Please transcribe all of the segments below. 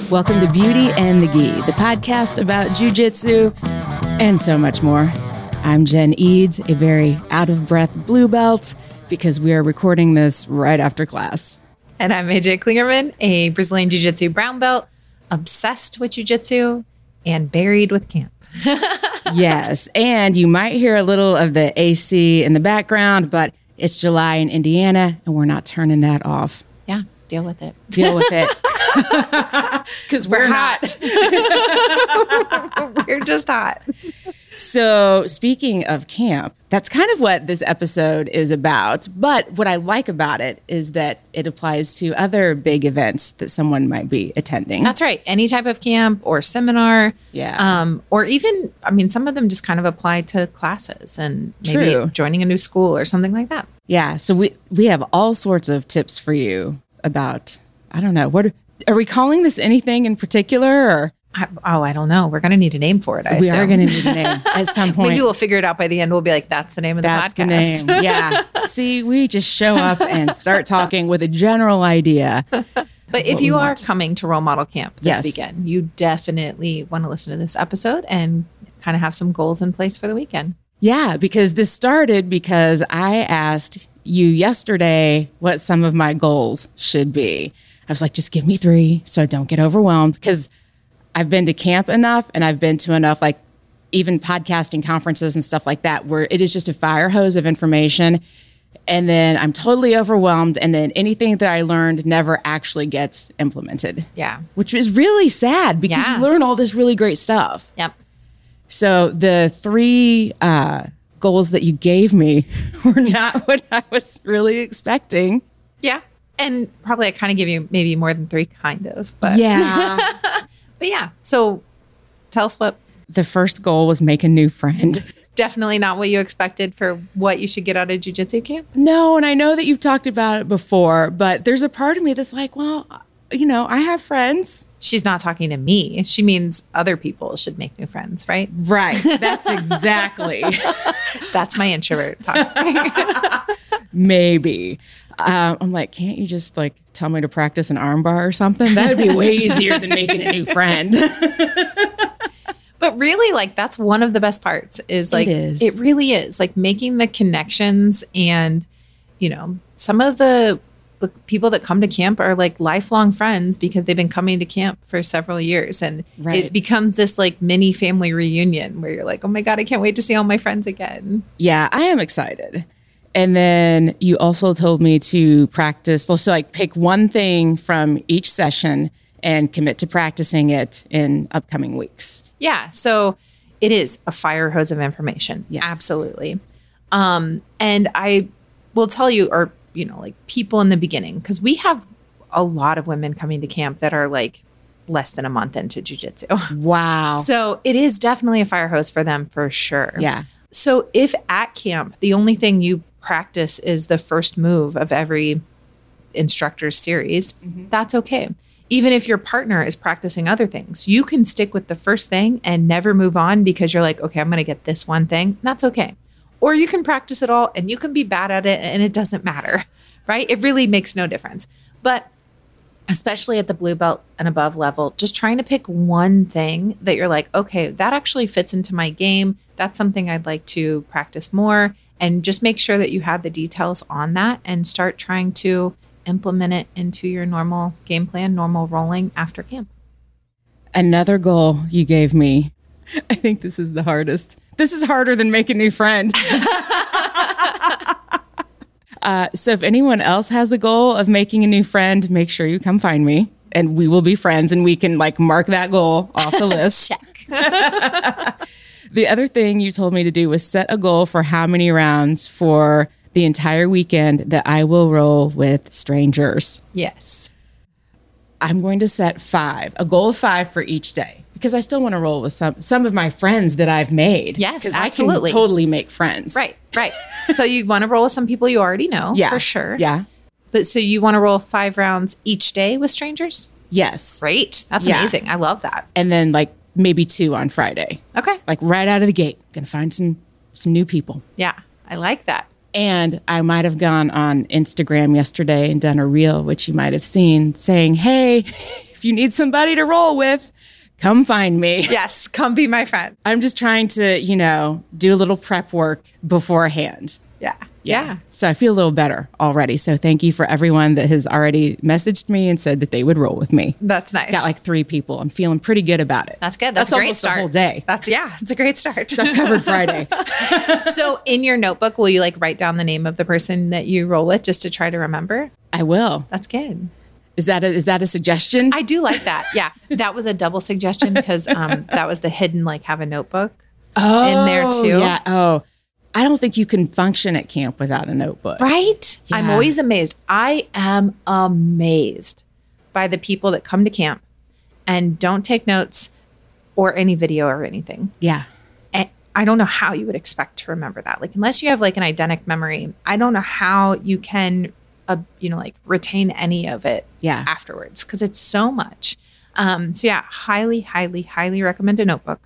Welcome to Beauty and the Gi, the podcast about jujitsu and so much more. I'm Jen Eads, a very out-of-breath blue belt, because we are recording this right after class. And I'm AJ Klingerman, a Brazilian Jiu-Jitsu brown belt, obsessed with Jiu-Jitsu and buried with camp. Yes, and you might hear a little of the AC in the background, but it's July in Indiana, and we're not turning that off. Yeah, deal with it. Deal with it. Because we're hot. We're just hot. So speaking of camp, that's kind of what this episode is about. But what I like about it is that it applies to other big events that someone might be attending. That's right. Any type of camp or seminar. Yeah. Or even, some of them just kind of apply to classes and maybe True. joining a new school or something like that. Yeah. So we have all sorts of tips for you about, I don't know, what are we calling this anything in particular? Or I don't know. We're going to need a name for it. we are going to need a name at some point. Maybe we'll figure it out by the end. We'll be like, that's the name of the That's podcast. the name. Yeah. See, we just show up and start talking with a general idea. But if you are coming to Role Model Camp this Yes. weekend, you definitely want to listen to this episode and kind of have some goals in place for the weekend. Yeah, because this started because I asked you yesterday what some of my goals should be. I was like, just give me 3 so I don't get overwhelmed, because I've been to camp enough and I've been to enough, like even podcasting conferences and stuff like that, where it is just a fire hose of information. And then I'm totally overwhelmed. And then anything that I learned never actually gets implemented. Yeah. Which is really sad, because Yeah. you learn all this really great stuff. Yep. So the 3 goals that you gave me were not what I was really expecting. Yeah. And probably I kind of give you maybe more than 3, kind of. But Yeah. But yeah. So tell us what. The first goal was make a new friend. Definitely not what you expected for what you should get out of jiu-jitsu camp. No, and I know that you've talked about it before, but there's a part of me that's like, well, I have friends. She's not talking to me. She means other people should make new friends, right? Right. That's exactly. That's my introvert talk. Maybe. I'm like, can't you just tell me to practice an armbar or something? That'd be way easier than making a new friend. But really, that's one of the best parts is It is. It really is making the connections. And, some of the people that come to camp are lifelong friends because they've been coming to camp for several years. And Right. it becomes this mini family reunion where you're like, oh my God, I can't wait to see all my friends again. Yeah, I am excited. And then you also told me to practice, also pick one thing from each session and commit to practicing it in upcoming weeks. Yeah. So it is a fire hose of information. Yes. Absolutely. And I will tell you, or, people in the beginning, because we have a lot of women coming to camp that are less than a month into jiu-jitsu. Wow. So it is definitely a fire hose for them for sure. Yeah. So if at camp, the only thing you practice is the first move of every instructor's series, that's okay. Even if your partner is practicing other things, you can stick with the first thing and never move on because you're like, okay, I'm going to get this one thing. That's okay. Or you can practice it all and you can be bad at it and it doesn't matter, right? It really makes no difference. But especially at the blue belt and above level, just trying to pick one thing that you're like, okay, that actually fits into my game. That's something I'd like to practice more. And just make sure that you have the details on that and start trying to implement it into your normal game plan, normal rolling after camp. Another goal you gave me. I think this is the hardest. This is harder than make a new friend. So if anyone else has a goal of making a new friend, make sure you come find me and we will be friends and we can mark that goal off the list. Check. The other thing you told me to do was set a goal for how many rounds for the entire weekend that I will roll with strangers. Yes. I'm going to set 5, a goal of 5 for each day, because I still want to roll with some of my friends that I've made. Yes, because absolutely. I can totally make friends. Right. So you want to roll with some people you already know, Yeah. for sure. Yeah. But so you want to roll 5 rounds each day with strangers? Yes. Great. That's Yeah. amazing. I love that. And then maybe 2 on Friday. Okay. Right out of the gate. Gonna find some new people. Yeah. I like that. And I might have gone on Instagram yesterday and done a reel, which you might have seen, saying, hey, if you need somebody to roll with, come find me. Yes, come be my friend. I'm just trying to, do a little prep work beforehand. Yeah. So I feel a little better already. So thank you for everyone that has already messaged me and said that they would roll with me. That's nice. Got like 3 people. I'm feeling pretty good about it. That's good. That's a great almost start. The whole day. It's a great start. So I've covered Friday. So in your notebook, will you like write down the name of the person that you roll with just to try to remember? I will. That's good. Is that a suggestion? I do like that. Yeah. That was a double suggestion because that was the hidden, like have a notebook in there too. Yeah. Oh, I don't think you can function at camp without a notebook. Right? Yeah. I'm always amazed. I am amazed by the people that come to camp and don't take notes or any video or anything. Yeah. And I don't know how you would expect to remember that. Like, unless you have like an eidetic memory, I don't know how you can, like retain any of it afterwards because it's so much. So yeah, highly, highly, highly recommend a notebook.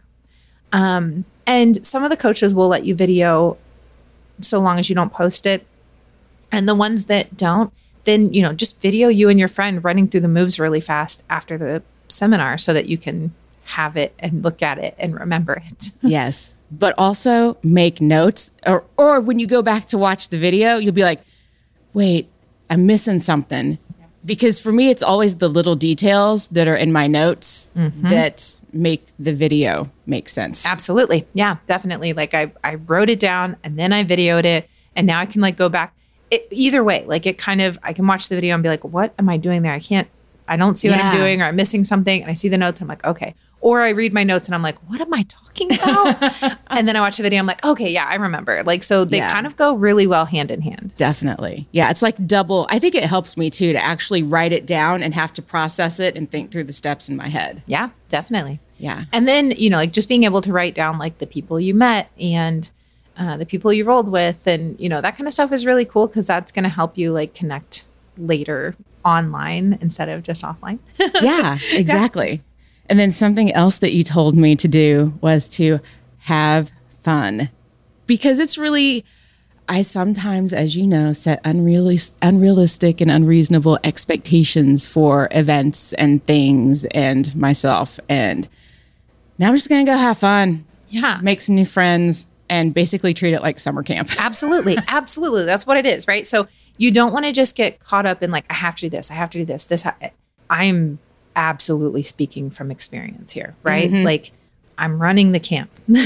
And some of the coaches will let you video so long as you don't post it. And the ones that don't, then, just video you and your friend running through the moves really fast after the seminar so that you can have it and look at it and remember it. Yes. But also make notes or when you go back to watch the video, you'll be like, wait, I'm missing something. Because for me, it's always the little details that are in my notes that make the video make sense. Absolutely. Yeah, definitely. Like I wrote it down and then I videoed it and now I can like go back. Either way, like I can watch the video and be like, what am I doing there? I don't see what I'm doing or I'm missing something. And I see the notes. And I'm like, okay. Or I read my notes and I'm like, what am I talking about? And then I watch the video. I'm like, okay, yeah, I remember. Like, so they kind of go really well hand in hand. Definitely. Yeah. It's like double. I think it helps me too to actually write it down and have to process it and think through the steps in my head. Yeah, definitely. Yeah. And then, like just being able to write down like the people you met and the people you rolled with and, that kind of stuff is really cool because that's going to help you like connect later online instead of just offline. Yeah, exactly. Yeah. And then something else that you told me to do was to have fun because it's really, I sometimes, as you know, set unrealistic and unreasonable expectations for events and things and myself. And now I'm just going to go have fun. Yeah. Make some new friends and basically treat it like summer camp. Absolutely. Absolutely. That's what it is, right? So you don't want to just get caught up in like, I have to do this. I have to do this. I'm absolutely speaking from experience here, right? Mm-hmm. Like I'm running the camp.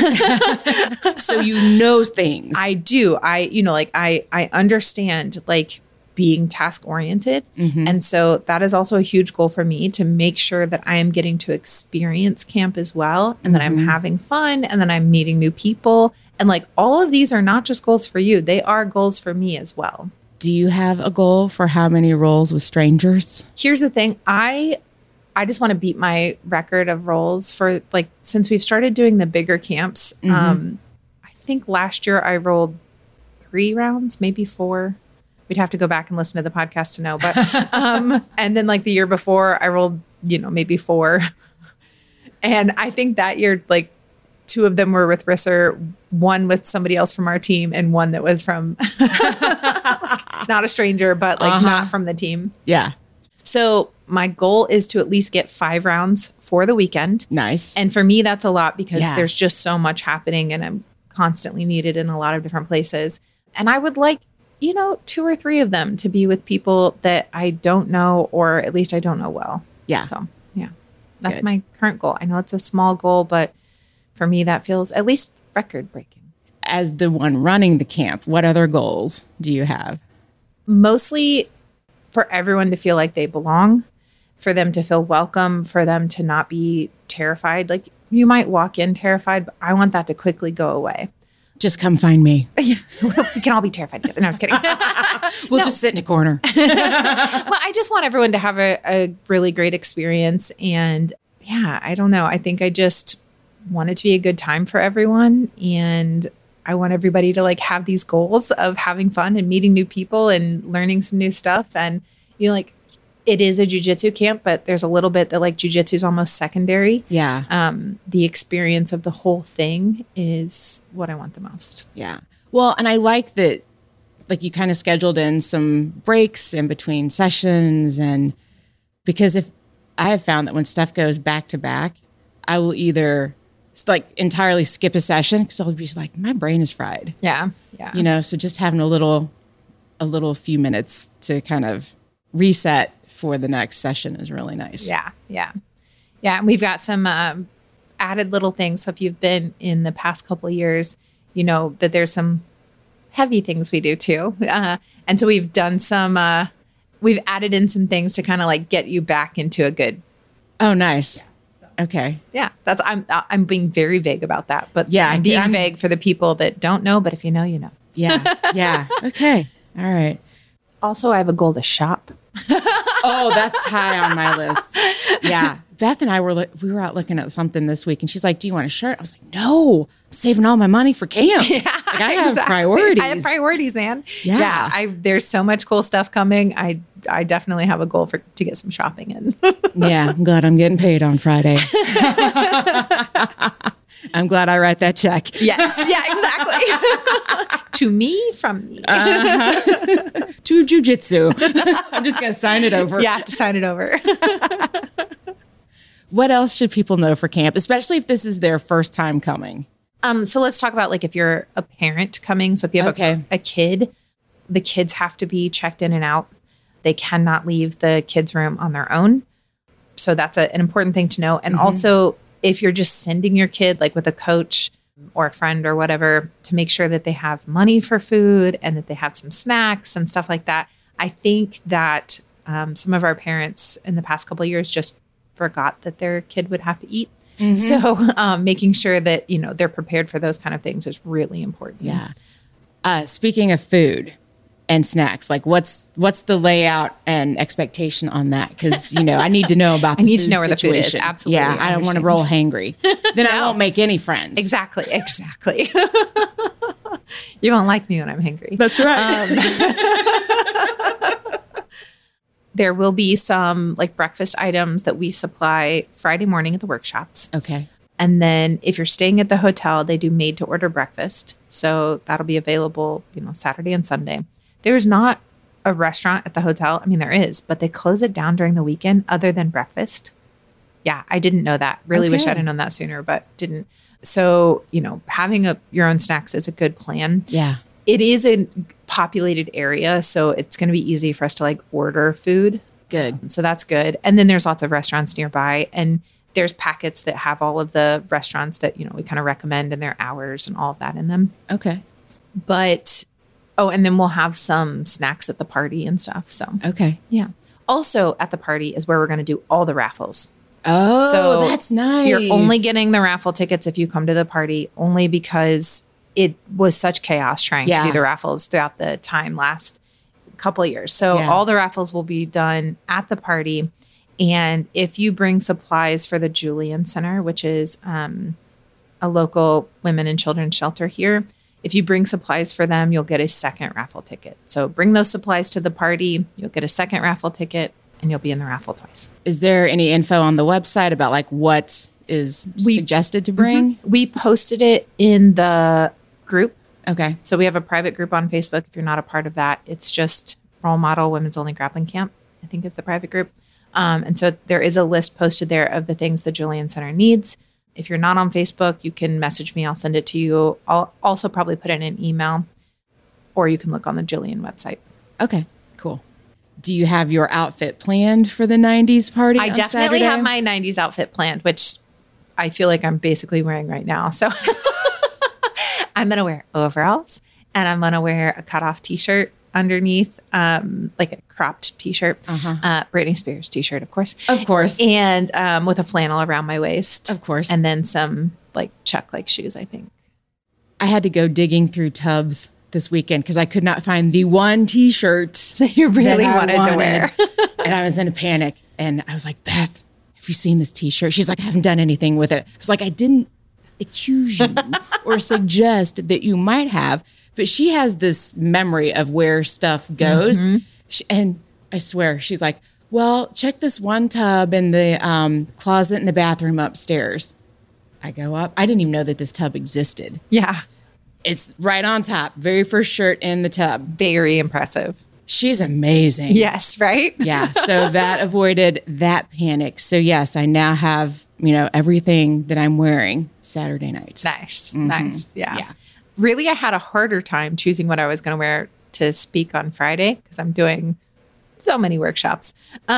So you know things. I do. I understand like being task oriented. Mm-hmm. And so that is also a huge goal for me to make sure that I am getting to experience camp as well. And that I'm having fun and that I'm meeting new people. And like all of these are not just goals for you. They are goals for me as well. Do you have a goal for how many rolls with strangers? Here's the thing. I just want to beat my record of rolls for like, since we've started doing the bigger camps. I think last year I rolled 3 rounds, maybe 4. We'd have to go back and listen to the podcast to know. But, and then like the year before I rolled, maybe 4. And I think that year, like 2 of them were with Risser, 1 with somebody else from our team and 1 that was from not a stranger, but like not from the team. Yeah. So my goal is to at least get 5 rounds for the weekend. Nice. And for me, that's a lot because there's just so much happening and I'm constantly needed in a lot of different places. And I would like, 2 or 3 of them to be with people that I don't know, or at least I don't know well. Yeah. So yeah, that's my current goal. I know it's a small goal, but for me, that feels at least record breaking. As the one running the camp, what other goals do you have? Mostly for everyone to feel like they belong, for them to feel welcome, for them to not be terrified. Like you might walk in terrified, but I want that to quickly go away. Just come find me. We can all be terrified together. No, I was kidding. We'll just sit in a corner. Well, I just want everyone to have a really great experience. And yeah, I don't know. I think I just want it to be a good time for everyone. And I want everybody to like have these goals of having fun and meeting new people and learning some new stuff. And, like it is a jiu-jitsu camp, but there's a little bit that like jiu-jitsu is almost secondary. Yeah. The experience of the whole thing is what I want the most. Yeah. Well, and I like that, like you kind of scheduled in some breaks in between sessions. And because if I have found that when stuff goes back to back, I will either like entirely skip a session because I'll be like, my brain is fried. Yeah. So just having a little few minutes to kind of reset for the next session is really nice. Yeah. And we've got some added little things. So if you've been in the past couple of years, you know that there's some heavy things we do too. And so we've done we've added in some things to kind of like get you back into a good. Oh, nice. Okay. Yeah. I'm being very vague about that, but I'm being vague for the people that don't know, but if you know, you know. Yeah. Okay. All right. Also, I have a goal to shop. Oh, that's high on my list. Yeah. Beth and I we were out looking at something this week and she's like, do you want a shirt? I was like, no, I'm saving all my money for camp. Yeah, like I have priorities. I have priorities, man. Yeah. There's so much cool stuff coming. I definitely have a goal to get some shopping in. Yeah. I'm glad I'm getting paid on Friday. I'm glad I write that check. Yes. Yeah, exactly. To me, from me. To jujitsu. I'm just going to sign it over. Yeah, to sign it over. What else should people know for camp, especially if this is their first time coming? So let's talk about like if you're a parent coming. So if you have a kid, the kids have to be checked in and out. They cannot leave the kids' room on their own. So that's an important thing to know. And also, if you're just sending your kid like with a coach or a friend or whatever, to make sure that they have money for food and that they have some snacks and stuff like that. I think that some of our parents in the past couple of years just forgot that their kid would have to eat. So making sure that, you know, they're prepared for those kind of things is really important. Yeah. Speaking of food and snacks, like what's the layout and expectation on that? Because, you know, I need to know about I need to know where the food is. Absolutely. Yeah, I don't want to roll hangry. Then I won't make any friends. Exactly. You won't like me when I'm hangry. That's right. There will be some like breakfast items that we supply Friday morning at the workshops. Okay. And then if you're staying at the hotel, they do made to order breakfast. So that'll be available, you know, Saturday and Sunday. There's not a restaurant at the hotel. I mean, there is, but they close it down during the weekend other than breakfast. Yeah, I didn't know that. Really wish I'd known that sooner, but didn't. So, you know, having your own snacks is a good plan. Yeah. It is a populated area, so it's going to be easy for us to like order food. Good. So that's good. And then there's lots of restaurants nearby, and there's packets that have all of the restaurants that, you know, we kind of recommend and their hours and all of that in them. Okay. But, and then we'll have some snacks at the party and stuff. So, okay. Yeah. Also at the party is where we're going to do all the raffles. Oh, so that's nice. You're only getting the raffle tickets if you come to the party, only because it was such chaos trying to do the raffles throughout the time last couple of years. So all the raffles will be done at the party. And if you bring supplies for the Julian Center, which is a local women and children's shelter here, if you bring supplies for them, you'll get a second raffle ticket. So bring those supplies to the party, you'll get a second raffle ticket, and you'll be in the raffle twice. Is there any info on the website about like what is suggested to bring? We posted it in the group. Okay. So we have a private group on Facebook. If you're not a part of that, it's just Role Model Women's Only Grappling Camp, I think is the private group. And so there is a list posted there of the things the Julian Center needs. If you're not on Facebook, you can message me. I'll send it to you. I'll also probably put it in an email, or you can look on the Julian website. Okay, cool. Do you have your outfit planned for the 90s party? I definitely have my 90s outfit planned, which I feel like I'm basically wearing right now. So I'm going to wear overalls, and I'm going to wear a cutoff t-shirt underneath, like a cropped t-shirt, Britney Spears t-shirt, of course. Of course. And with a flannel around my waist. Of course. And then some like Chuck-like shoes, I think. I had to go digging through tubs this weekend because I could not find the one t-shirt that you really wanted to wear. And I was in a panic. And I was like, Beth, have you seen this t-shirt? She's like, I haven't done anything with it. I was like, I didn't accuse you or suggest that you might have. But she has this memory of where stuff goes. And I swear, she's like, well, check this one tub in the closet in the bathroom upstairs. I go up. I didn't even know that this tub existed. Yeah. It's right on top. Very first shirt in the tub. Very impressive. She's amazing. Yes, right? Yeah. So that avoided that panic. So yes, I now have, everything that I'm wearing Saturday night. Nice. Nice. Yeah. Really, I had a harder time choosing what I was going to wear to speak on Friday because I'm doing so many workshops.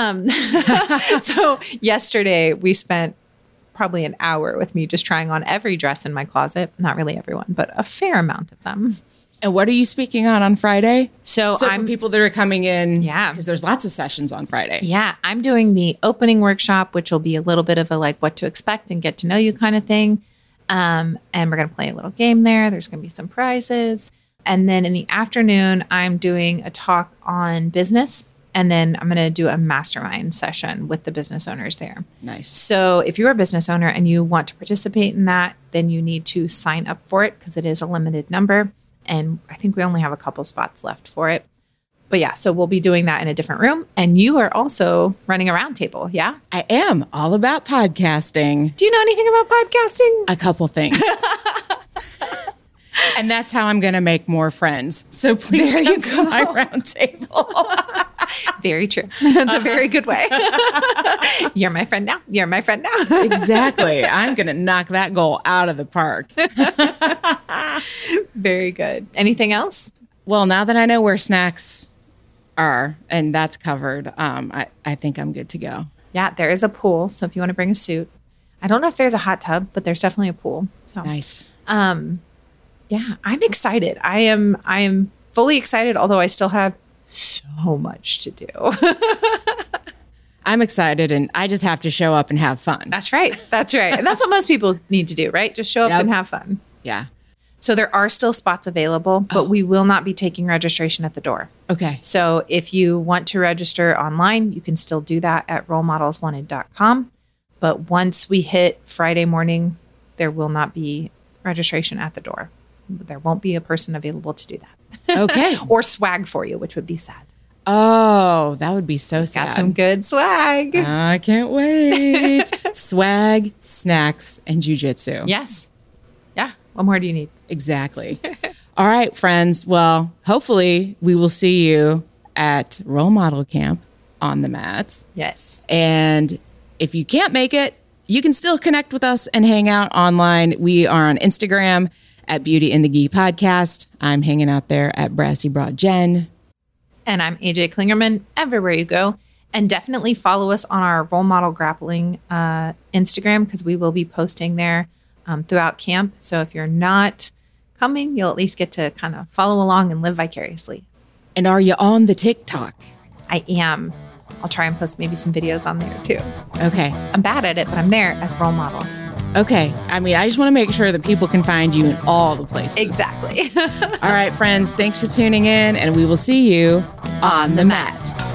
So yesterday we spent probably an hour with me just trying on every dress in my closet. Not really everyone, but a fair amount of them. And what are you speaking on Friday? So I'm for people that are coming in. Yeah. Because there's lots of sessions on Friday. Yeah. I'm doing the opening workshop, which will be a little bit of a like what to expect and get to know you kind of thing. And we're going to play a little game there. There's going to be some prizes. And then in the afternoon, I'm doing a talk on business. And then I'm going to do a mastermind session with the business owners there. Nice. So if you're a business owner and you want to participate in that, then you need to sign up for it because it is a limited number. And I think we only have a couple spots left for it. But yeah, so we'll be doing that in a different room. And you are also running a roundtable, yeah? I am all about podcasting. Do you know anything about podcasting? A couple things. And that's how I'm going to make more friends. So please come to my roundtable. Very true. That's a very good way. You're my friend now. You're my friend now. Exactly. I'm going to knock that goal out of the park. Very good. Anything else? Well, now that I know where snacks are and that's covered, I think I'm good to go. Yeah, there is a pool. So if you want to bring a suit, I don't know if there's a hot tub, but there's definitely a pool. So nice. Yeah, I'm excited. I am fully excited, although I still have so much to do. I'm excited and I just have to show up and have fun. That's right. That's right. And that's what most people need to do, right? Just show up and have fun. Yeah. So there are still spots available, but we will not be taking registration at the door. Okay. So if you want to register online, you can still do that at rolemodelswanted.com. But once we hit Friday morning, there will not be registration at the door. There won't be a person available to do that. Okay. Or swag for you, which would be sad. Oh, that would be so sad. Got some good swag. I can't wait. Swag, snacks, and jujitsu. Yes. Yeah. What more do you need? Exactly. All right, friends. Well, hopefully we will see you at Role Model Camp on the mats. Yes. And if you can't make it, you can still connect with us and hang out online. We are on Instagram at Beauty in the Gi Podcast. I'm hanging out there at Brassy Broad Jen. And I'm AJ Klingerman, everywhere you go. And definitely follow us on our Role Model Grappling Instagram because we will be posting there throughout camp. So if you're not coming, you'll at least get to kind of follow along and live vicariously. And are you on the TikTok? I am. I'll try and post maybe some videos on there too. Okay. I'm bad at it, but I'm there as role model. Okay. I mean, I just want to make sure that people can find you in all the places. Exactly. All right, friends. Thanks for tuning in, and we will see you on the mat.